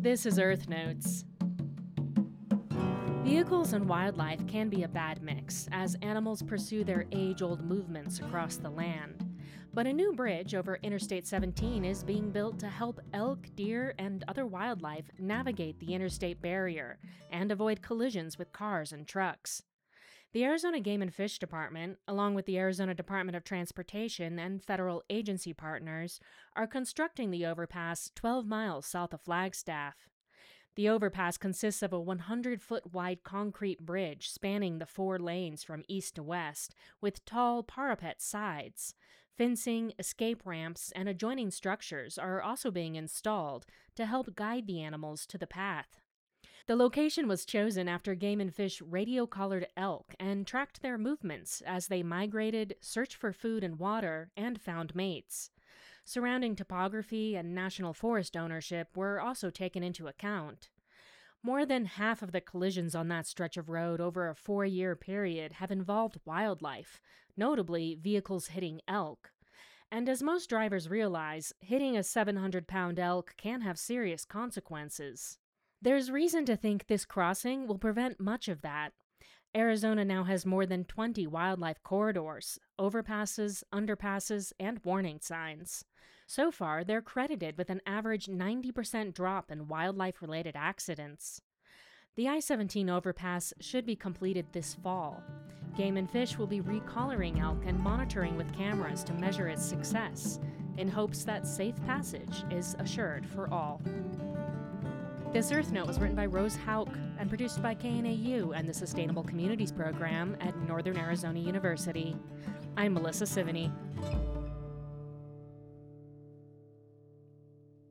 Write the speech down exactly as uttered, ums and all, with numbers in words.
This is Earth Notes. Vehicles and wildlife can be a bad mix as animals pursue their age-old movements across the land. But a new bridge over Interstate seventeen is being built to help elk, deer, and other wildlife navigate the interstate barrier and avoid collisions with cars and trucks. The Arizona Game and Fish Department, along with the Arizona Department of Transportation and federal agency partners, are constructing the overpass twelve miles south of Flagstaff. The overpass consists of a one hundred foot wide concrete bridge spanning the four lanes from east to west, with tall parapet sides. Fencing, escape ramps, and adjoining structures are also being installed to help guide the animals to the path. The location was chosen after Game and Fish radio-collared elk and tracked their movements as they migrated, searched for food and water, and found mates. Surrounding topography and national forest ownership were also taken into account. More than half of the collisions on that stretch of road over a four-year period have involved wildlife, notably vehicles hitting elk. And as most drivers realize, hitting a seven hundred pound elk can have serious consequences. There's reason to think this crossing will prevent much of that. Arizona now has more than twenty wildlife corridors, overpasses, underpasses, and warning signs. So far, they're credited with an average ninety percent drop in wildlife-related accidents. The I seventeen overpass should be completed this fall. Game and Fish will be recollaring elk and monitoring with cameras to measure its success, in hopes that safe passage is assured for all. This Earth Note was written by Rose Hauk and produced by K N A U and the Sustainable Communities Program at Northern Arizona University. I'm Melissa Sivany.